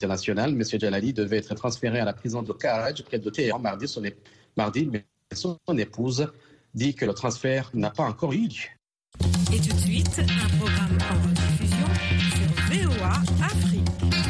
international. M. Djalali devait être transféré à la prison de Karaj, près de Téhéran, mardi, mais son épouse dit que le transfert n'a pas encore eu lieu. Et tout de suite, un programme en rediffusion sur VOA Afrique.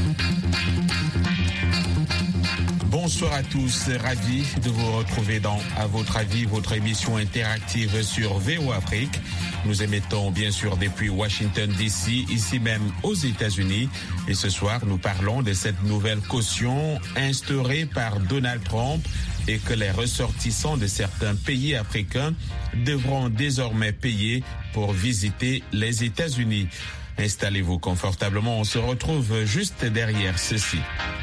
Bonsoir à tous, ravi de vous retrouver dans À votre avis, votre émission interactive sur VOA Afrique. Nous émettons bien sûr depuis Washington DC, ici même aux États-Unis. Et ce soir, nous parlons de cette nouvelle caution instaurée par Donald Trump et que les ressortissants de certains pays africains devront désormais payer pour visiter les États-Unis. Installez-vous confortablement, on se retrouve juste derrière ceci.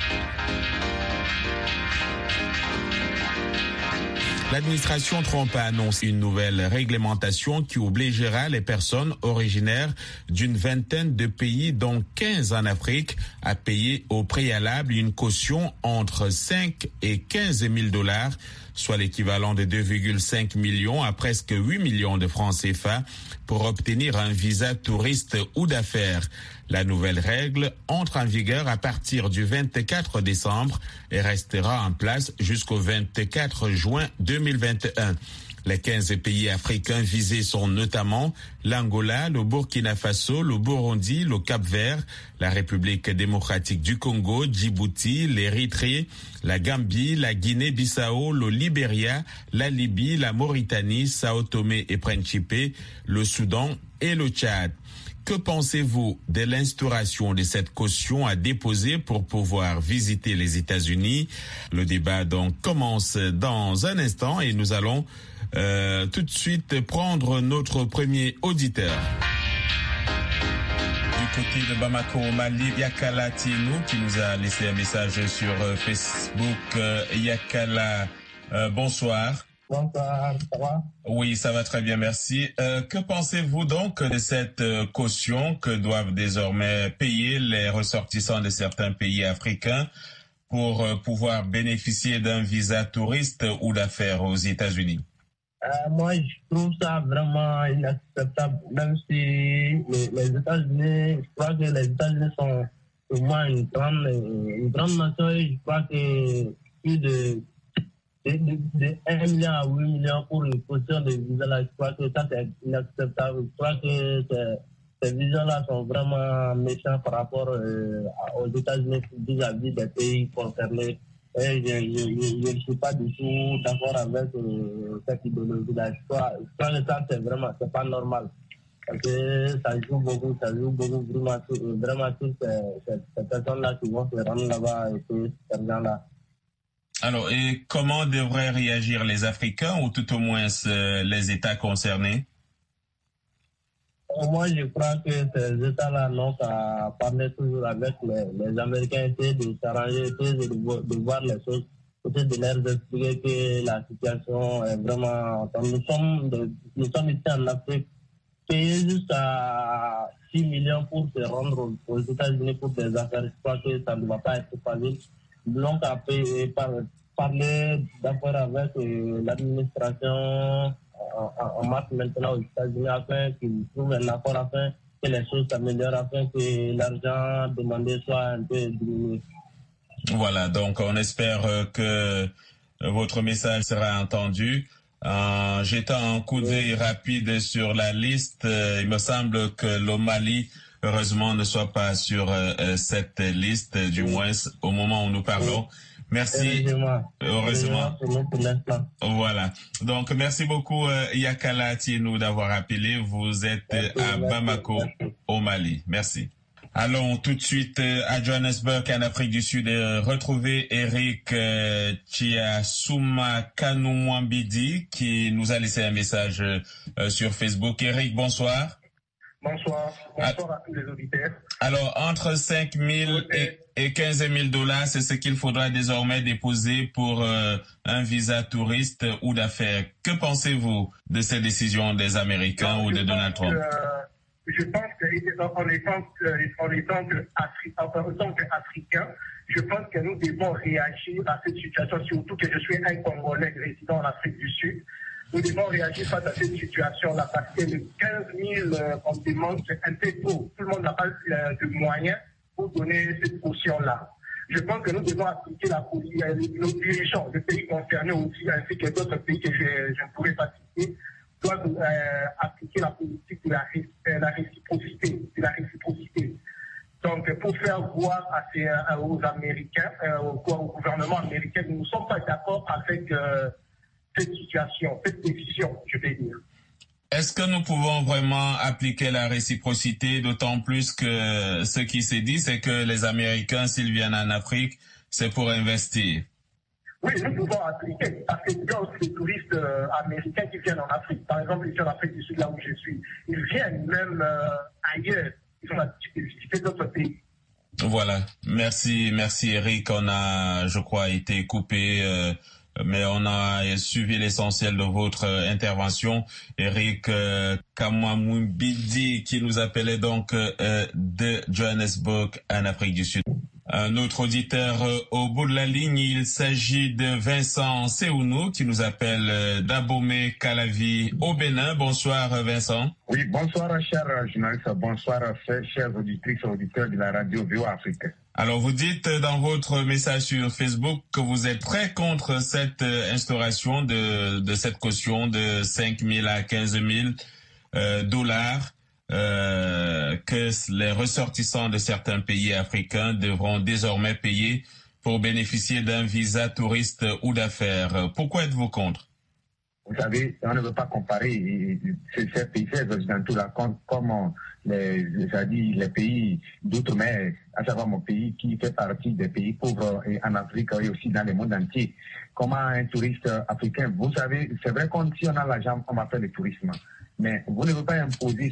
L'administration Trump a annoncé une nouvelle réglementation qui obligera les personnes originaires d'une vingtaine de pays, dont 15 en Afrique, à payer au préalable une caution entre 5 et 15 000 $, soit l'équivalent de 2,5 millions à presque 8 millions de francs CFA, pour obtenir un visa touriste ou d'affaires. La nouvelle règle entre en vigueur à partir du 24 décembre et restera en place jusqu'au 24 juin 2021. Les 15 pays africains visés sont notamment l'Angola, le Burkina Faso, le Burundi, le Cap-Vert, la République démocratique du Congo, Djibouti, l'Érythrée, la Gambie, la Guinée-Bissau, le Libéria, la Libye, la Mauritanie, Sao Tomé et Principe, le Soudan et le Tchad. Que pensez-vous de l'instauration de cette caution à déposer pour pouvoir visiter les États-Unis? Le débat donc commence dans un instant et nous allons tout de suite prendre notre premier auditeur. Du côté de Bamako, au Mali, Yakala Tienou qui nous a laissé un message sur Facebook. Yakala, bonsoir. Bonsoir, ça va? Oui, ça va très bien, merci. Que pensez-vous donc de cette caution que doivent désormais payer les ressortissants de certains pays africains pour pouvoir bénéficier d'un visa touriste ou d'affaires aux États-Unis? Moi, je trouve ça vraiment inacceptable, même si les États-Unis, je crois que les États-Unis sont au moins une grande nation et je crois que plus de 1 million à 8 millions pour une caution de visa là, je crois que ça c'est inacceptable. Je crois que ces visas-là sont vraiment méchants par rapport aux États-Unis vis-à-vis des pays concernés. Et je ne suis pas du tout d'accord avec cette idéologie-là. Je crois que ça c'est pas normal. Parce que ça joue beaucoup vraiment sur ces personnes-là qui vont se rendre là-bas et payer cet argent-là. Alors, et comment devraient réagir les Africains ou tout au moins les États concernés? Moi, je crois que ces États-là n'ont qu'à parler toujours avec les Américains, essayer de s'arranger, essayer de voir les choses, essayer de leur expliquer que la situation est vraiment... Nous sommes ici en Afrique, payer juste à 6 millions pour se rendre aux États-Unis pour des affaires, je crois que ça ne va pas être facile. Donc, parler d'affaires avec l'administration en marche maintenant aux États-Unis afin qu'ils trouvent un accord, afin que les choses s'améliorent, afin que l'argent demandé soit un peu diminué. Voilà, donc on espère que votre message sera entendu. En jetant un coup d'œil rapide sur la liste, il me semble que le Mali, heureusement, ne soit pas sur cette liste, du moins au moment où nous parlons. Merci. Heureusement. Voilà. Donc, merci beaucoup, Yakala Tienou, d'avoir appelé. Vous êtes à Bamako, au Mali. Merci. Allons tout de suite à Johannesburg, en Afrique du Sud, retrouver Eric Chiasuma Kanumwambidi, qui nous a laissé un message sur Facebook. Eric, bonsoir. Bonsoir. Bonsoir à tous les auditeurs. Alors, entre 5 000 et 15 000 $, c'est ce qu'il faudra désormais déposer pour un visa touriste ou d'affaires. Que pensez-vous de cette décision des Américains ou de Donald Trump? Je pense qu'en tant qu'Africains, je pense que nous devons réagir à cette situation, surtout que je suis un Congolais résident en Afrique du Sud. Nous devons réagir face à cette situation-là parce que les 15 000 qu'on demande, c'est un peu trop. Tout le monde n'a pas de moyens pour donner cette caution-là. Je pense que nous devons appliquer la politique, nos dirigeants, les pays concernés aussi, ainsi que d'autres pays que je ne pourrais pas citer, doivent appliquer la politique de la réciprocité. Donc, pour faire voir aux Américains, au gouvernement américain, nous ne sommes pas d'accord avec cette situation, cette décision, je vais dire. Est-ce que nous pouvons vraiment appliquer la réciprocité, d'autant plus que ce qui s'est dit, c'est que les Américains, s'ils viennent en Afrique, c'est pour investir? Oui, nous pouvons appliquer, parce qu'il y a aussi des touristes américains qui viennent en Afrique. Par exemple, ici en Afrique du Sud, là où je suis, ils viennent même ailleurs. Ils ont l'habitude de visiter d'autres pays. Voilà. Merci Eric. On a, je crois, été coupé, mais on a suivi l'essentiel de votre intervention. Eric Kamwamoumbidi, qui nous appelait donc de Johannesburg, en Afrique du Sud. Un autre auditeur au bout de la ligne, il s'agit de Vincent Seounou qui nous appelle d'Abomey Calavi au Bénin. Bonsoir Vincent. Oui, bonsoir chers journalistes, bonsoir chers auditrices et auditeurs de la radio VOA Afrique. Alors vous dites dans votre message sur Facebook que vous êtes très contre cette instauration de cette caution de 5 000 à 15 000 dollars. Que les ressortissants de certains pays africains devront désormais payer pour bénéficier d'un visa touriste ou d'affaires. Pourquoi êtes-vous contre? Vous savez, on ne veut pas comparer ces pays occidentaux là comme les pays d'outre-mer, à savoir mon pays qui fait partie des pays pauvres en Afrique et aussi dans le monde entier. Comment un touriste africain, vous savez, c'est vrai qu'on si on a l'argent, on va faire le tourisme. Mais vous ne pouvez pas imposer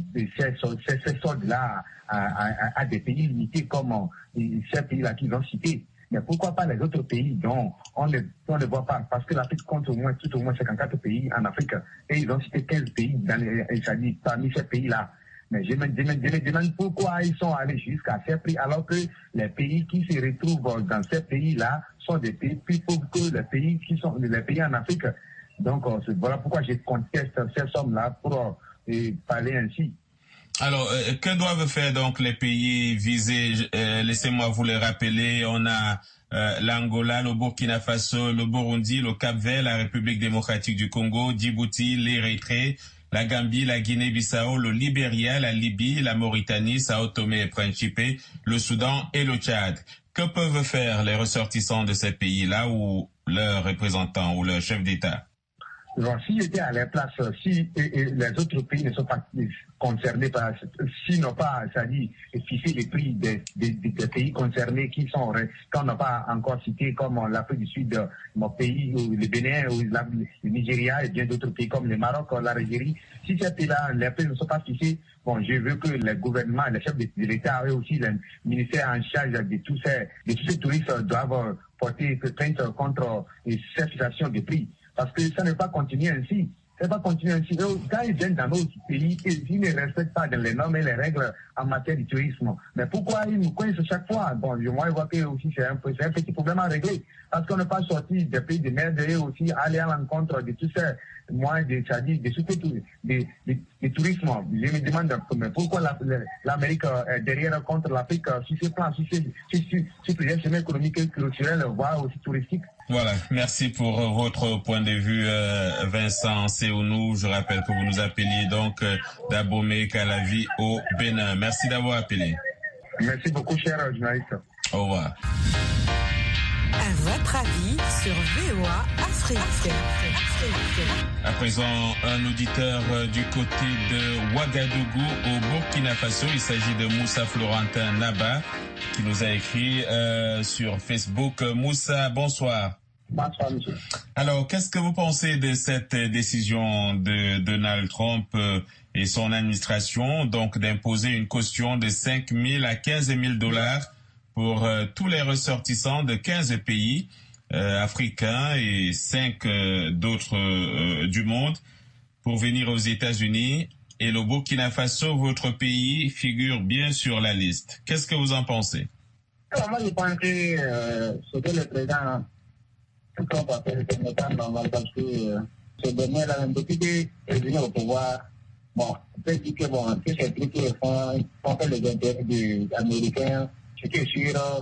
ces soldes-là à des pays limités comme ces pays-là qu'ils ont cités. Mais pourquoi pas les autres pays dont on ne voit pas? Parce que l'Afrique compte tout au moins 54 pays en Afrique. Et ils ont cité 15 pays parmi ces pays-là. Mais je me demande pourquoi ils sont allés jusqu'à ces prix alors que les pays qui se retrouvent dans ces pays-là sont des pays plus pauvres que les pays en Afrique. Donc, voilà pourquoi je conteste ces sommes-là pour parler ainsi. Alors, que doivent faire donc les pays visés? Laissez-moi vous les rappeler. On a l'Angola, le Burkina Faso, le Burundi, le Cap-Vert, la République démocratique du Congo, Djibouti, l'Érythrée, la Gambie, la Guinée-Bissau, le Libéria, la Libye, la Mauritanie, Sao Tomé et Principe, le Soudan et le Tchad. Que peuvent faire les ressortissants de ces pays-là ou leurs représentants ou leurs chefs d'État? Alors, s'ils étaient à leur place, si les autres pays ne sont pas concernés par, s'ils n'ont pas, c'est-à-dire fixé les prix des pays concernés qu'on n'a pas encore cités, comme l'Afrique du Sud, mon pays, le Bénin, ou le Nigeria et bien d'autres pays comme le Maroc, l'Algérie, si ces pays-là, les prix ne sont pas fixés, bon, je veux que le gouvernement, les chefs de l'État et aussi le ministère en charge de tous ces touristes doivent porter plainte contre ces fixations de prix. Parce que ça ne va pas continuer ainsi. Ça ne va pas continuer ainsi. Quand ils viennent dans nos pays, ils ne respectent pas les normes et les règles en matière de tourisme. Mais pourquoi ils nous coincent chaque fois? Bon, moi, je vois que aussi c'est un petit problème à régler. Parce qu'on n'est pas sorti des pays de merde et aussi aller à l'encontre de tous ces moyens de tourisme. Je me demande mais pourquoi l'Amérique est derrière contre l'Afrique sur ce plan, sur plusieurs chemins économiques et culturels, voire aussi touristiques. Voilà, merci pour votre point de vue, Vincent Seounou. Je rappelle que vous nous appeliez donc d'Abomey Calavi au Bénin. Merci d'avoir appelé. Merci beaucoup, cher journaliste. Au revoir. À votre avis sur VOA Afrique. À présent, un auditeur du côté de Ouagadougou au Burkina Faso. Il s'agit de Moussa Florentin Naba qui nous a écrit sur Facebook. Moussa, bonsoir. Bonsoir, monsieur. Alors, qu'est-ce que vous pensez de cette décision de Donald Trump et son administration, donc d'imposer une caution de 5 000 à 15 000 dollars pour tous les ressortissants de 15 pays africains et 5 d'autres du monde pour venir aux États-Unis, et le Burkina Faso, votre pays, figure bien sur la liste. Qu'est-ce que vous en pensez? Alors, moi, je pense que ce que le président Trump a fait, c'est pas normal parce que ce dernier-là, depuis qu'il est venu au pouvoir, bon, on peut dire que bon, que ces trucs font les intérêts des Américains, c'était sûr,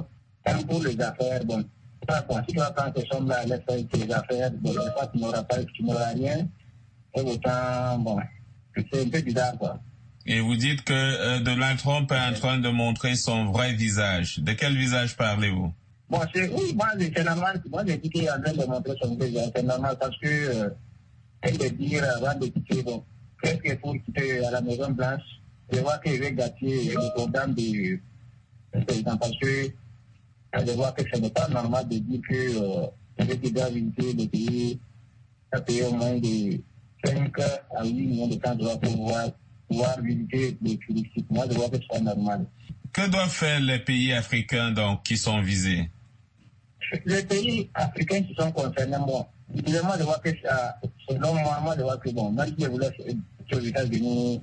Quand pour les affaires, bon, si tu vas prendre ces sommes-là, laisse faire tes affaires, bon, une fois tu n'auras rien, et autant, bon, c'est un peu bizarre, quoi. Et vous dites que Donald Trump est en train de montrer son vrai visage. De quel visage parlez-vous? Bon, oui, moi, c'est normal. Moi, j'ai dit qu'il est en train de montrer son visage. C'est normal parce que, elle de dire avant de quitter, bon, presque pour quitter à la Maison-Blanche, je vois qu'il veut gâter le programme du président parce que je vois que ce n'est pas normal de dire que le doit visiter le pays, ça paye au moins de 5 à 8 millions de temps pour pouvoir visiter les touristes. Moi, je vois que c'est normal. Que doivent faire les pays africains donc qui sont visés? Les pays africains qui sont concernés, moi, je vois que selon moi, je vois que bon, même si je voulais aux États-Unis,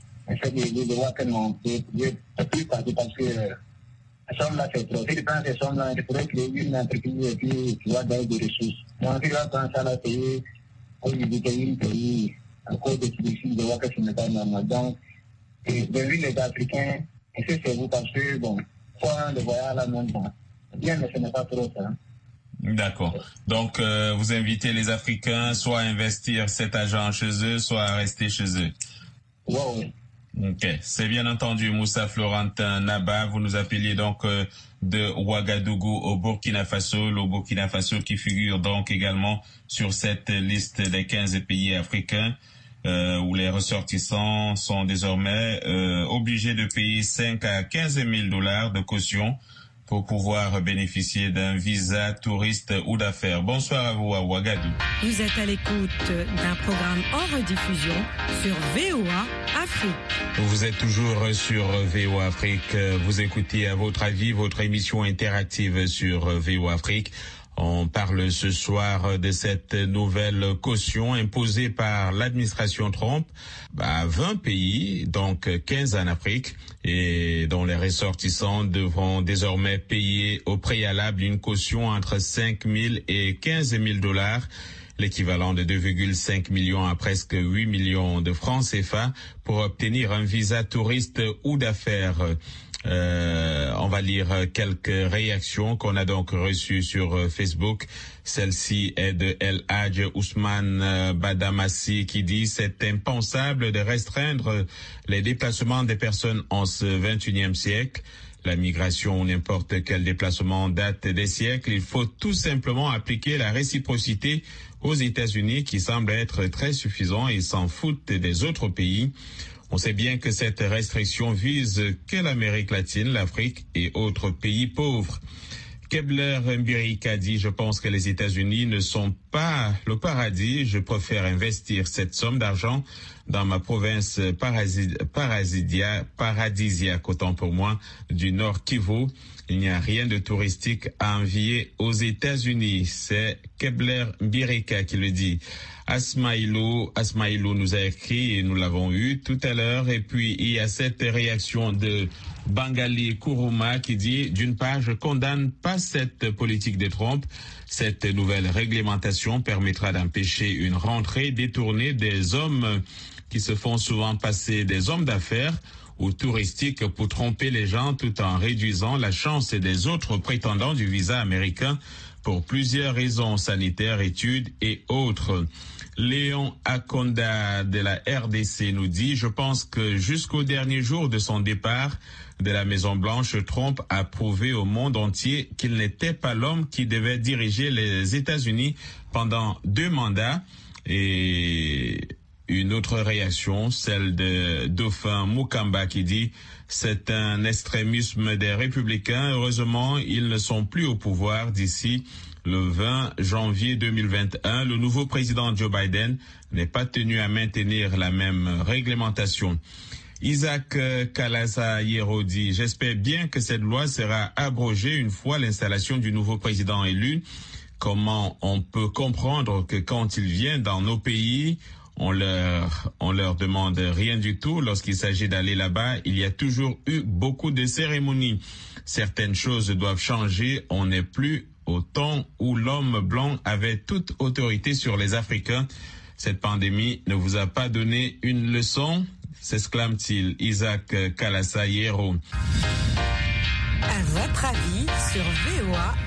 je vois que non, je ne peux plus partir parce que ces sommes-là, c'est trop. Si tu prends ces sommes-là, tu pourrais créer une entreprise et puis tu vas donner des ressources. Donc, si tu vas prendre ça là, payer pour visiter un pays à cause de tout ici, je vois que ce n'est pas normal. Donc, de vu les Africains, et c'est vous parce que, bon, soit le voyage là, même temps. Bien, mais ce n'est pas trop ça. D'accord. Donc, vous invitez les Africains soit à investir cet argent chez eux, soit à rester chez eux. Oui. Ok. C'est bien entendu, Moussa Florentin Naba. Vous nous appeliez donc de Ouagadougou au Burkina Faso. Le Burkina Faso qui figure donc également sur cette liste des 15 pays africains où les ressortissants sont désormais obligés de payer 5 à 15 000 $ de caution pour pouvoir bénéficier d'un visa touriste ou d'affaires. Bonsoir à vous à Ouagadougou. Vous êtes à l'écoute d'un programme en rediffusion sur VOA Afrique. Vous êtes toujours sur VOA Afrique. Vous écoutez à votre avis votre émission interactive sur VOA Afrique. On parle ce soir de cette nouvelle caution imposée par l'administration Trump à 20 pays, donc 15 en Afrique, et dont les ressortissants devront désormais payer au préalable une caution entre 5 000 et 15 000 $, l'équivalent de 2,5 millions à presque 8 millions de francs CFA, pour obtenir un visa touriste ou d'affaires. On va lire quelques réactions qu'on a donc reçues sur Facebook. Celle-ci est de El Hadj Ousmane Badamassi qui dit: c'est impensable de restreindre les déplacements des personnes en ce 21e siècle. La migration ou n'importe quel déplacement date des siècles. Il faut tout simplement appliquer la réciprocité aux États-Unis qui semble être très suffisant et s'en foutent des autres pays. On sait bien que cette restriction vise que l'Amérique latine, l'Afrique et autres pays pauvres. Kebler Mbirika dit: je pense que les États-Unis ne sont pas le paradis. Je préfère investir cette somme d'argent dans ma province paradisiaque, autant pour moi, du Nord Kivu. Il n'y a rien de touristique à envier aux États-Unis. C'est Kebler Mbirika qui le dit. Asmaïlou nous a écrit et nous l'avons eu tout à l'heure. Et puis il y a cette réaction de Bangali Kourouma qui dit: d'une part, je condamne pas cette politique de Trump. Cette nouvelle réglementation permettra d'empêcher une rentrée détournée des hommes qui se font souvent passer des hommes d'affaires ou touristiques pour tromper les gens, tout en réduisant la chance des autres prétendants du visa américain pour plusieurs raisons sanitaires, études et autres. Léon Akonda de la RDC nous dit: je pense que jusqu'au dernier jour de son départ de la Maison-Blanche, Trump a prouvé au monde entier qu'il n'était pas l'homme qui devait diriger les États-Unis pendant 2 mandats. Et une autre réaction, celle de Dauphin Mukamba qui dit: c'est un extrémisme des républicains. Heureusement, ils ne sont plus au pouvoir d'ici le 20 janvier 2021. Le nouveau président Joe Biden n'est pas tenu à maintenir la même réglementation. Isaac Kalasa Yero dit: j'espère bien que cette loi sera abrogée une fois l'installation du nouveau président élu. Comment on peut comprendre que quand il vient dans nos pays, on leur demande rien du tout. Lorsqu'il s'agit d'aller là-bas, il y a toujours eu beaucoup de cérémonies. Certaines choses doivent changer. On n'est plus au temps où l'homme blanc avait toute autorité sur les Africains. Cette pandémie ne vous a pas donné une leçon? S'exclame-t-il Isaac Kalasa Yero. À votre avis sur VOA